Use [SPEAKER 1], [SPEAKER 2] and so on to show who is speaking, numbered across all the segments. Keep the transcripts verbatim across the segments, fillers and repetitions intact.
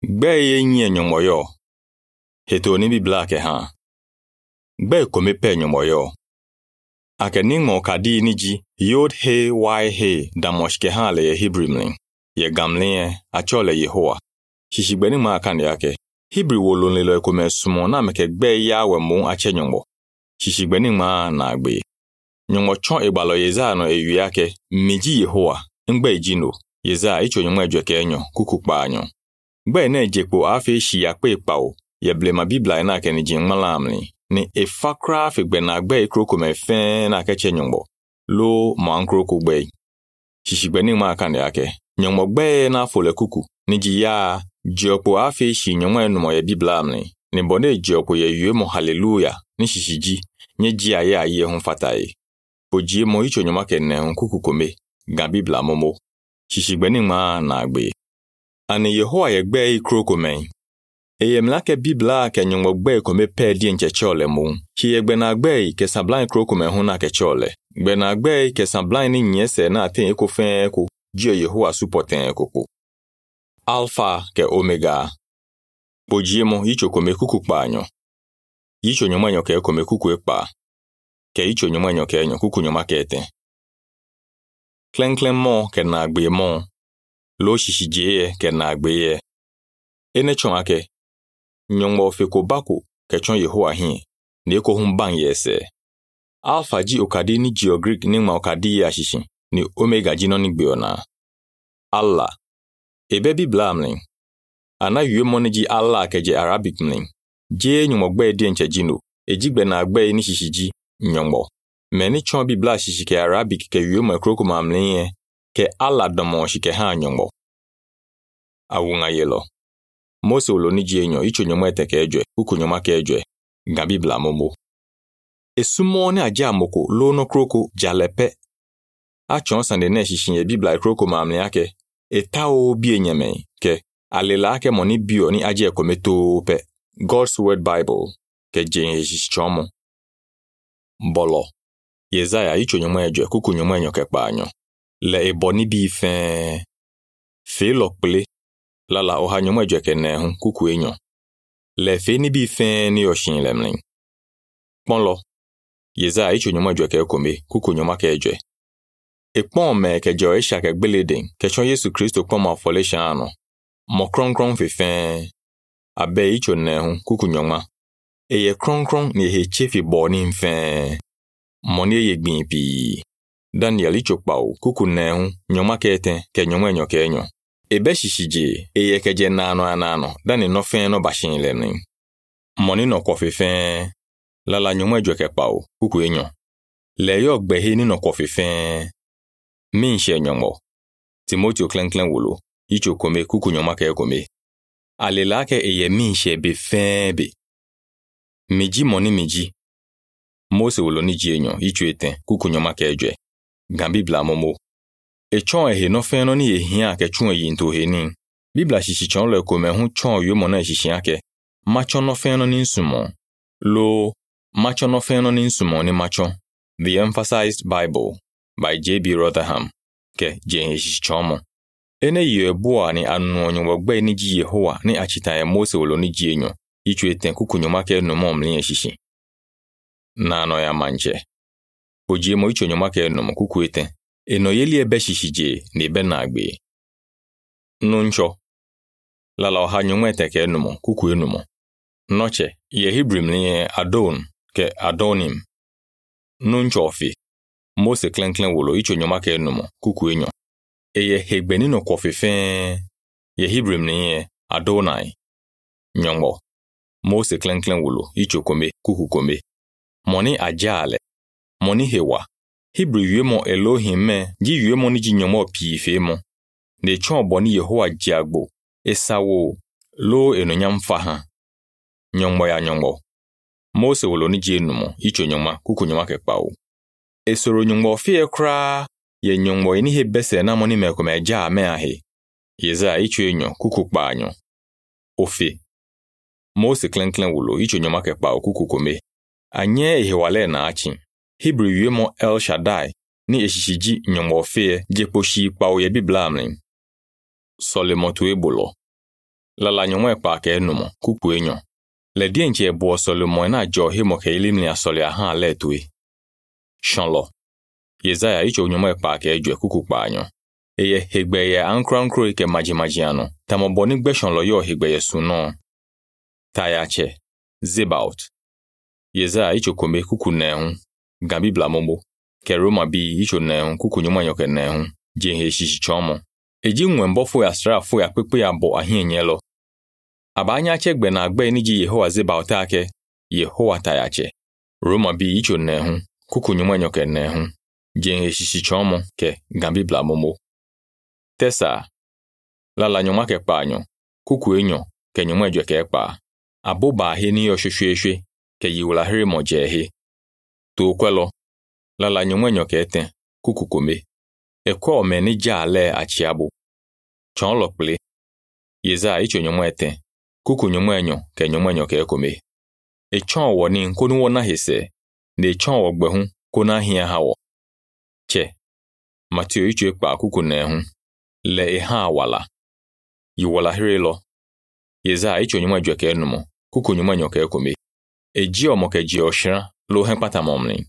[SPEAKER 1] Gbe ye nye nyomoyo. Heto ni bibla ke ha. Gbe kome pe nyomoyo. Ake ningmo kadi niji yod he wai he damoshke ha le ye Hebrimling. Ye gamle achole Yehowa. Shishigbe ma akande yake. Hebri wolonle lo kome sumo na meke gbe ya we mu ache nyombo. Shishigbe ma na agbe. Nyombo chon egbalo yeza no eyu yake miji Yehowa. Ngbe ejino. Yeza icho nyombo ejweke enyo kukukpa anyo. Gbe ne jekpo afe shi yakpe pao. Ye blema bibla ina ke ni jingmala amni. Ni efakra fe gbe na gbe ikroko me fen na keche nyombo. Lo ma nkroko gbe. Shishigbe ma akande yake. Nyombo gbe na fole kuku. Niji ya jiopo afe shi nyombo enumo ye bibla amni. Ni bone jiopo ye yue mo hallelujah. Ni shishiji. Nye jia ya ye hun fataye. Pojie mo icho nyombo ke ne hun kuku kome. Gan bibla momo. Shishigbe ma na agbe. Ani Yehowa ye gbe ikroko men. Eye mlake bibla ke nyombo gbe kome pe di nche chole mu. Chi ye gbe na gbe ke sablan ikroko men hun na ke chole. Gbe na gbe ke sablan ni nyese na ten eko fen eko. Jio Yehowa supporten eko ko. Alpha ke Omega. Pojie mo icho kome kuku pa anyo. Icho nyoma nyo ke kome kuku ekpa. Ke icho nyoma nyo ke nyo kuku nyoma ke eten. Klen klen mo ke na agbe mo. Lo shishije ke na agbe ye. Ene chon ake. Nyombo feko bako ke chon Yehowa hin. Ne eko hun bang yese. Alpha ji okadi ni geogrik ni ma okadi ya shishin. Ni Omega ji noni gbe ona. Allah. Ebe bibla mling. Ana yue moni ji Allah ke je Arabic mling. Je nyombo gbe di enche jino. Ejigbe na agbe ni shishiji nyombo. Meni chon bibla shishike Arabic ke yue mo kroko ma mling ye. Ke Allah domo shike ha nyombo. Awunga yelo. Mose ulo ni jienyo icho nyombo eteke ejwe. Kuku nyoma ke ejwe. Nga bibla momo. Esumo ne aja moko lo no kroko jalepe. Achon sande ne shishinye bibla kroko ma mling yake. Etao bie nyeme. Ke alela ake moni bio ni aje kometo pe. God's Word Bible. Ke jenye shishichomo. Mbolo. Yezaya icho nyoma ejwe kuku nyoma enyoke pa anyo. Le eboni bi fen. Fe lokple. Lala oha nyoma ejwe ke ne hun kuku enyo. Le fe ni bi fen ni yoshin lemling. Ponlo. Yezaya icho nyoma ejwe ke kome kuku nyoma ke ejwe. Ekpon me ke jo esha ke gbeleden. Ke chon Yesu Kristo kwa ma fole shano. Mo kron kron fe fen. Abe icho ne hun kuku nyoma. Eye kron kron ni he chefi boni mfen. Moni ye gbin pi. Daniel icho pao kuku ne hun nyoma ke eten ke nyoma enyo ke enyo. Ebe shishije eye ke je nano anano. Dani no fen no bashin lemning. Moni no kofi fen. Lala nyoma ejwe ke pao kuku enyo. Le yo gbehe ni no kofi fen. Min she nyombo. Timoteo klen klen wolo. Icho kome kuku nyoma ke kome. Alela ke eye min she be fen be. Miji moni miji. Mose wolo ni jienyo icho eten kuku nyoma ke ejwe. Gan bibla momo. E chon ehe no fen no ni ehia ke chun eyi nto he nin. Bibla shishi chon le kome hun chon yu mona shishi ake. Machon no fen no ni nsumo. Lo, machon no fen no ni nsumo ni machon. The Emphasized Bible by J B Rotherham. Ke jenye shishi chomo. Ene yue bua ni anu onyo gbe ni ji Yehowa ni achita ya Mose wolo ni jienyo. Ichu eten kuku nyoma ke no mo mlinye shishi. Na no ya manche. Pojie mo icho nyoma ke no mo kuku eten. Eno yeli ebe shishije ni ebe na agbe. Nuncho. Lala oha nyoma eteke no mo kuku eno mo. Noche ye Hebrew mlinye Adon ke Adonim. Nuncho ofi. Mose klen klen wolo icho nyoma ke no mo kuku enyo. Eye hegbeni no kofi fen. Ye Hebrew mlinye Adonai. Nyombo. Mose klen klen wolo icho kome kuku kome. Moni ajale. Moni hewa. Hebrew yue mo Elohim me. Ji yue mo ni ji nyomo pi fe mo. Ne chon boni Yehowa jiagbo. Esawo. Lo eno nyam fahan. Nyombo ya nyombo. Mose wolo ni ji enumo. Icho nyoma kuku nyoma ke pao. Esoro nyombo fie kra. Ye nyombo eni he bese na moni me kome ja me ahe. Yeza icho enyo kuku pa anyo. Ofe. Mose klen klen wolo icho nyoma ke pao kuku kome. Anye ehewale na achin. Hebrew yue mo El Shaddai. Ni eshishiji nyombo fie jeposhi pao ye bibla amling. Sole motu ebolo. Lala nyomwe pa ke numo kuku enyo. Le dienje bo Solomon na jo himo ke ilimni asole aha letui. Shanlo. Yesaya icho nyomwe pa ke ejwe kuku pa anyo. Eye hegbe ye ankro ankro ike majimajiano. Tamoboni gbe shanlo yo hegbe ye suno. Tayache. Zebaut. Yesaya icho kome kuku nehu. Gambi blamobo. Ke Roma bi icho nehu kuku nyomwe nyoke nehu. Jenhe shishi chomo. Eji nwembo fo ya stra fo ya pepe ya bo ahinyelo. Abanya chegbe na agbe ni ji Yehowa Zebaut ake. Yehowa tayache. Roma bi icho nehu. Kuku nyomwe nyoke nehu. Jenhe shishi chomo ke gambi blamomo. Tesa. Lala nyoma ke panyo. Kuku enyo ke nyomwe jwe ke pa. Aboba he ni yo shweshwe ke yiwula hiri mojehe. To kwelo. Lala nyomwe nyoke eten. Kuku kome. Ekwa omeni jale achiabo. Chon lokple. Yesaya icho nyomwe eten. Kuku nyomwe enyo ke nyomwe nyoke ekome. E chon woni nkonu wona hese. Ne chon wogbehu kona hia hawo. Che. Matthew icho ekpa kuku nehu. Le eha wala. Yiwala hirelo. Yesaya icho nyomwe jwe ke enumo. Kuku nyomwe nyoke ekome. Eji omo ke ji oshira lo hen pata momni.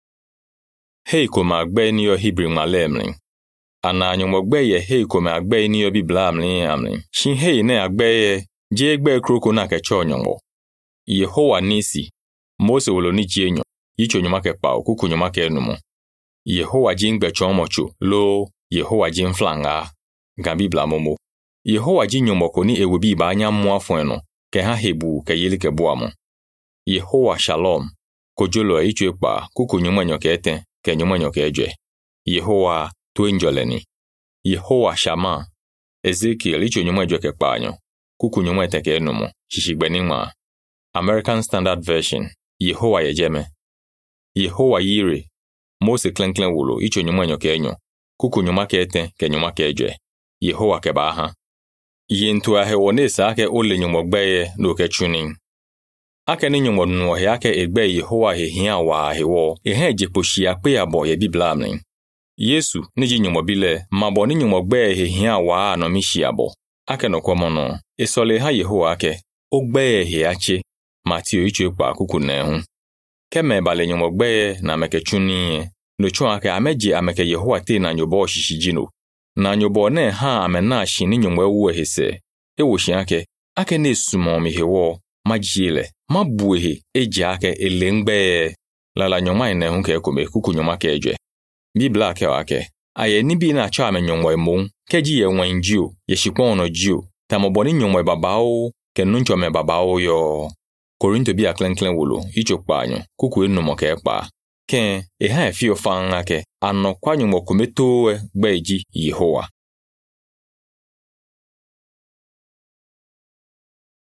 [SPEAKER 1] Hei koma agbe ni yo Hebrew malemni. Ana nyomogbe ye hei koma agbe ni yo Biblia amni amni. Shin hei ne agbe ye je egbe kroko na ke cho nyombo. Yehowa nisi. Mose wolo ni jenyo. Icho nyoma ke pa kuku nyoma ke enumo. Yehowa jingbe chomocho lo Yehowa jin flanga. Gambi blamomo. Yehowa jin nyomoko ni ewebi ba anya mmụọ afọ eno ke ha hebu ke yeli ke buamo. Yehowa shalom. Kojolo icho ekpa kuku nyoma nyoke eten ke nyoma nyoke ejwe. Yehowa tuenjoleni. Yehowa shama. Ezekiel icho nyoma ejwe ke panyo. Kuku nyoma eten ke enumo. Shishigbeningma. American Standard Version. Yehowa yejeme. Yehowa yire. Mose klenklen wolo icho nyoma nyoke enyo. Kuku nyoma ke eten ke nyoma ke ejwe. Yehowa ke baha. Yintu ahe wonesa ake ole nyomogbe no ke tuning. Ake ni nyomod no he ake egbe Yehowa he hia wa hewo. Ehe jeposhi akpe abo ye Biblia mni. Yesu ni ji nyomobile mabo ni nyomogbe he hia wa no mishi abo. Ake no kwomono. Esole ha Yehowa ake ogbe he ache. Matthew icho ekpa kuku nehu. Keme bale nyomogbe na meke tuni. No chon ake ameje ameke Yehowa te na nyobo shishijino. Na nyobo ne ha amena shi ni nyomwe uwe hese. Ewo shi ake. Ake ne sumo mi hewo. Majile. Mabuehe eji ake elengbe. Lala nyoma ine hunke ekome kuku nyoma ke ejwe. Biblia ke wake. Aye nibi na acha ame nyomwe mung. Keji ye wen jiu. Ye shikwa ono jiu. Tamoboni nyomwe babao. Ke nuncho me babao yo. Korinto bi aklen klen wolo. Icho kpanyo. Kuku enumo ke ekpa. Ken, e ha e fio fan ake. Ano kwa nyomwe kumeto we gbeji Yehowa.